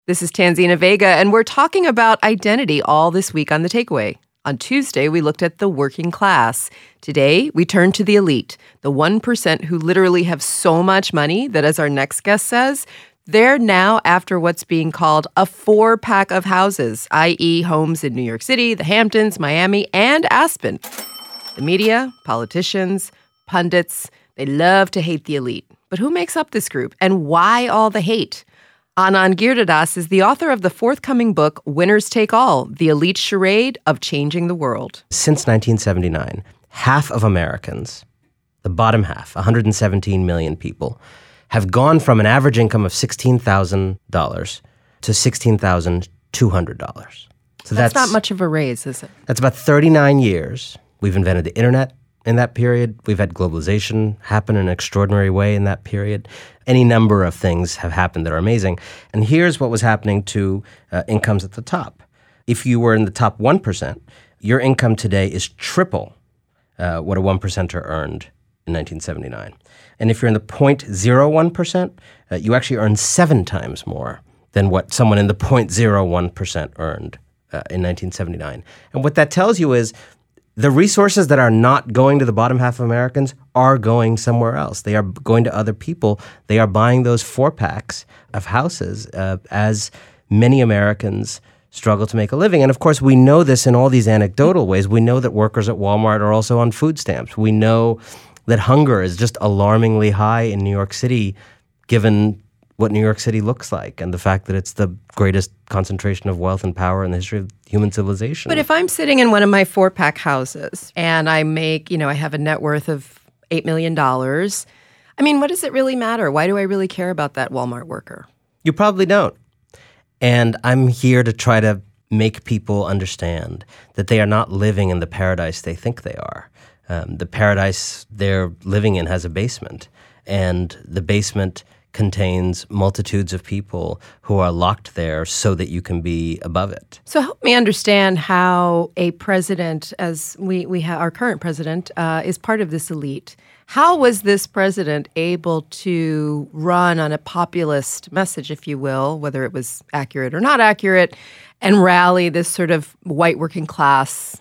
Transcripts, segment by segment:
This is Tanzina Vega, and we're talking about identity all this week on The Takeaway. On Tuesday, we looked at the working class. Today, we turn to the elite, the 1% who literally have so much money that, as our next guest says, they're now after what's being called a four-pack of houses, i.e. homes in New York City, the Hamptons, Miami, and Aspen. The media, politicians, pundits, they love to hate the elite. But who makes up this group, and why all the hate? Anand Giridharadas is the author of the forthcoming book, Winners Take All, The Elite Charade of Changing the World. Since 1979, half of Americans, the bottom half, 117 million people, have gone from an average income of $16,000 to $16,200. So that's not much of a raise, is it? That's about 39 years. We've invented the internet in that period. We've had globalization happen in an extraordinary way in that period. Any number of things have happened that are amazing. And here's what was happening to incomes at the top. If you were in the top 1%, your income today is triple what a 1%er earned in 1979. And if you're in the 0.01%, you actually earn 7 times more than what someone in the 0.01% earned in 1979. And what that tells you is the resources that are not going to the bottom half of Americans are going somewhere else. They are going to other people. They are buying those 4-packs of houses as many Americans struggle to make a living. And of course, we know this in all these anecdotal ways. We know that workers at Walmart are also on food stamps. We know that hunger is just alarmingly high in New York City, given what New York City looks like and the fact that it's the greatest concentration of wealth and power in the history of human civilization. But if I'm sitting in one of my 4-pack houses and I make, I have a net worth of $8 million, I mean, what does it really matter? Why do I really care about that Walmart worker? You probably don't. And I'm here to try to make people understand that they are not living in the paradise they think they are. The paradise they're living in has a basement, and the basement contains multitudes of people who are locked there so that you can be above it. So help me understand how a president, as we have our current president, is part of this elite. How was this president able to run on a populist message, if you will, whether it was accurate or not accurate, and rally this sort of white working class,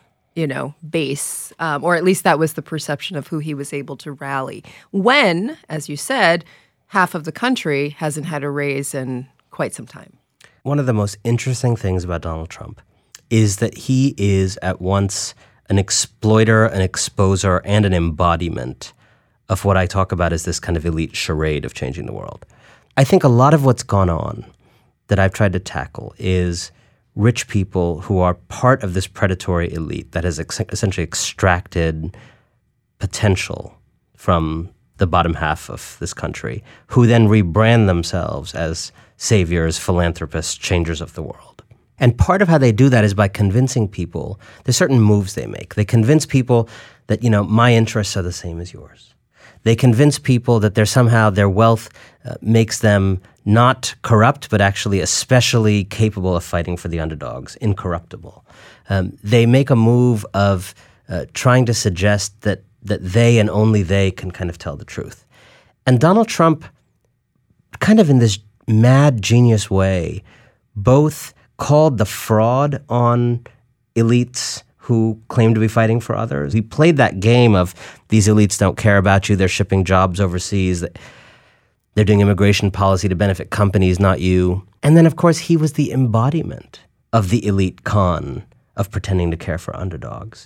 base, or at least that was the perception of who he was able to rally when, as you said, half of the country hasn't had a raise in quite some time. One of the most interesting things about Donald Trump is that he is at once an exploiter, an exposer, and an embodiment of what I talk about as this kind of elite charade of changing the world. I think a lot of what's gone on that I've tried to tackle is rich people who are part of this predatory elite that has essentially extracted potential from the bottom half of this country, who then rebrand themselves as saviors, philanthropists, changers of the world. And part of how they do that is by convincing people. There's certain moves they make. They convince people that, my interests are the same as yours. They convince people that their wealth makes them not corrupt, but actually especially capable of fighting for the underdogs, incorruptible. They make a move of trying to suggest that they and only they can kind of tell the truth. And Donald Trump, kind of in this mad genius way, both called the fraud on elites who claim to be fighting for others. He played that game of these elites don't care about you, they're shipping jobs overseas, they're doing immigration policy to benefit companies, not you. And then, of course, he was the embodiment of the elite con of pretending to care for underdogs.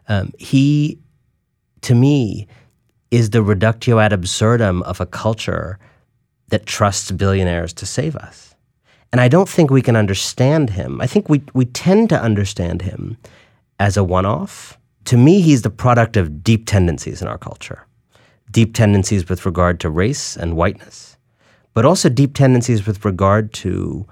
He, to me, is the reductio ad absurdum of a culture that trusts billionaires to save us. And I don't think we can understand him. I think we tend to understand him as a one-off. To me, he's the product of deep tendencies in our culture. Deep tendencies with regard to race and whiteness, but also deep tendencies with regard to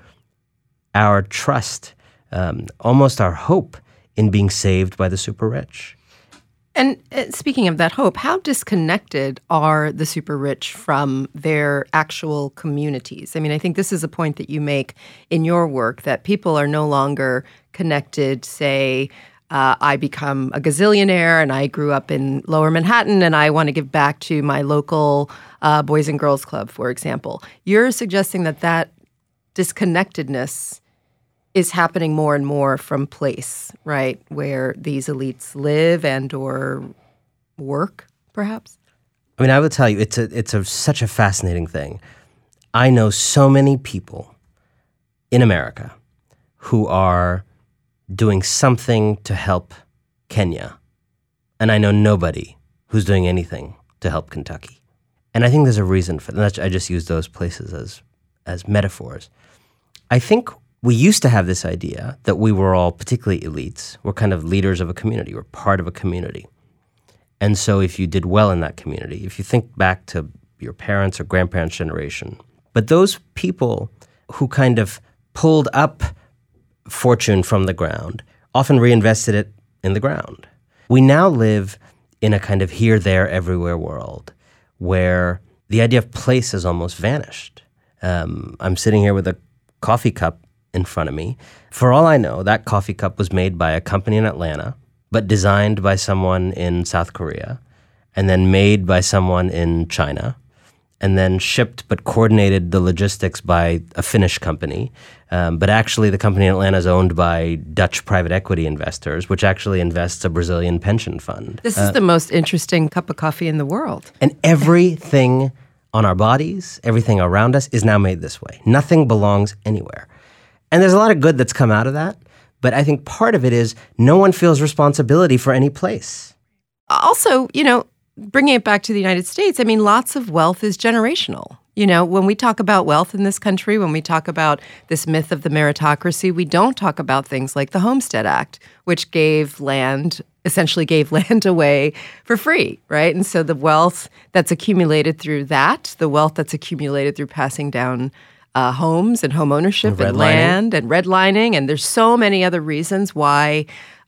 our trust, almost our hope in being saved by the super rich. And speaking of that hope, how disconnected are the super rich from their actual communities? I mean, I think this is a point that you make in your work, that people are no longer connected, say, I become a gazillionaire and I grew up in Lower Manhattan and I want to give back to my local Boys and Girls Club, for example. You're suggesting that disconnectedness is happening more and more from place, right, where these elites live and or work, perhaps? I mean, I would tell you, it's such a fascinating thing. I know so many people in America who are doing something to help Kenya, and I know nobody who's doing anything to help Kentucky. And I think there's a reason for that. I just use those places as metaphors. I think we used to have this idea that we were all, particularly elites, were kind of leaders of a community, we're part of a community. And so if you did well in that community, if you think back to your parents' or grandparents' generation, but those people who kind of pulled up fortune from the ground often reinvested it in the ground. We now live in a kind of here, there, everywhere world where the idea of place has almost vanished. I'm sitting here with a coffee cup in front of me. For all I know, that coffee cup was made by a company in Atlanta, but designed by someone in South Korea, and then made by someone in China, and then shipped but coordinated the logistics by a Finnish company. But actually the company in Atlanta is owned by Dutch private equity investors, which actually invests a Brazilian pension fund. This is the most interesting cup of coffee in the world. And everything on our bodies, everything around us is now made this way. Nothing belongs anywhere. And there's a lot of good that's come out of that. But I think part of it is no one feels responsibility for any place. Also, bringing it back to the United States, I mean, lots of wealth is generational. When we talk about wealth in this country, when we talk about this myth of the meritocracy, we don't talk about things like the Homestead Act, which essentially gave land away for free, right? And so the wealth that's accumulated through that, the wealth that's accumulated through passing down homes and home ownership and land and redlining, and there's so many other reasons why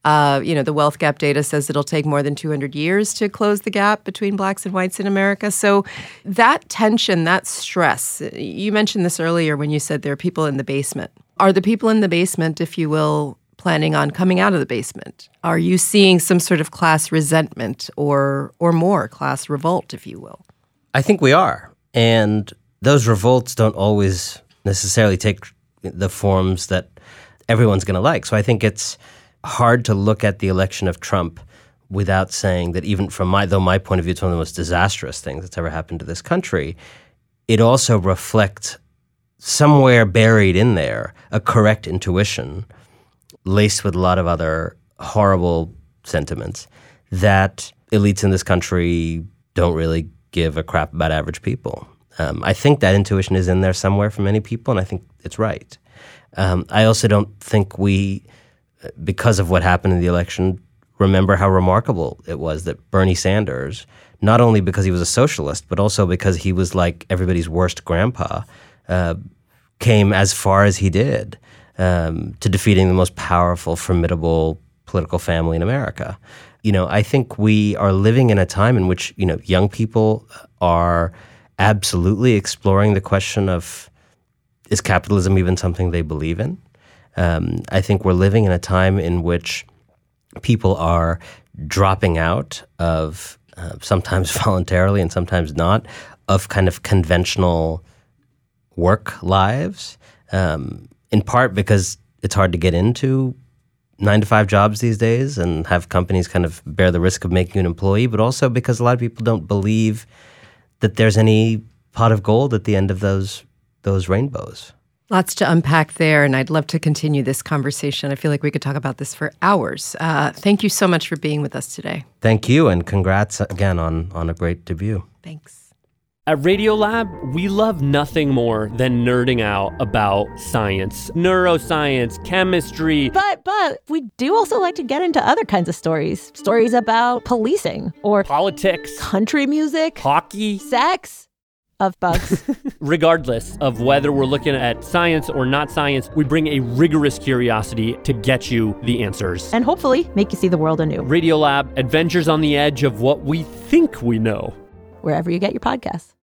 the wealth gap data says it'll take more than 200 years to close the gap between blacks and whites in America. So that tension, that stress, you mentioned this earlier when you said there are people in the basement. Are the people in the basement, if you will, planning on coming out of the basement? Are you seeing some sort of class resentment or more class revolt, if you will? I think we are. And those revolts don't always necessarily take the forms that everyone's going to like. So I think it's hard to look at the election of Trump without saying that even from my point of view, it's one of the most disastrous things that's ever happened to this country, it also reflects somewhere buried in there a correct intuition laced with a lot of other horrible sentiments that elites in this country don't really give a crap about average people. I think that intuition is in there somewhere for many people, and I think it's right. I also don't think we, because of what happened in the election, remember how remarkable it was that Bernie Sanders, not only because he was a socialist, but also because he was like everybody's worst grandpa, came as far as he did to defeating the most powerful, formidable political family in America. I think we are living in a time in which, young people are absolutely exploring the question of, is capitalism even something they believe in? I think we're living in a time in which people are dropping out of, sometimes voluntarily and sometimes not, of kind of conventional work lives, in part because it's hard to get into 9-to-5 jobs these days and have companies kind of bear the risk of making you an employee, but also because a lot of people don't believe that there's any pot of gold at the end of those rainbows. Lots to unpack there, and I'd love to continue this conversation. I feel like we could talk about this for hours. Thank you so much for being with us today. Thank you, and congrats again on a great debut. Thanks. At Radiolab, we love nothing more than nerding out about science, neuroscience, chemistry. But we do also like to get into other kinds of stories. Stories about policing or politics, country music, hockey, sex. Of bugs. Regardless of whether we're looking at science or not science, we bring a rigorous curiosity to get you the answers. And hopefully make you see the world anew. Radiolab, adventures on the edge of what we think we know. Wherever you get your podcasts.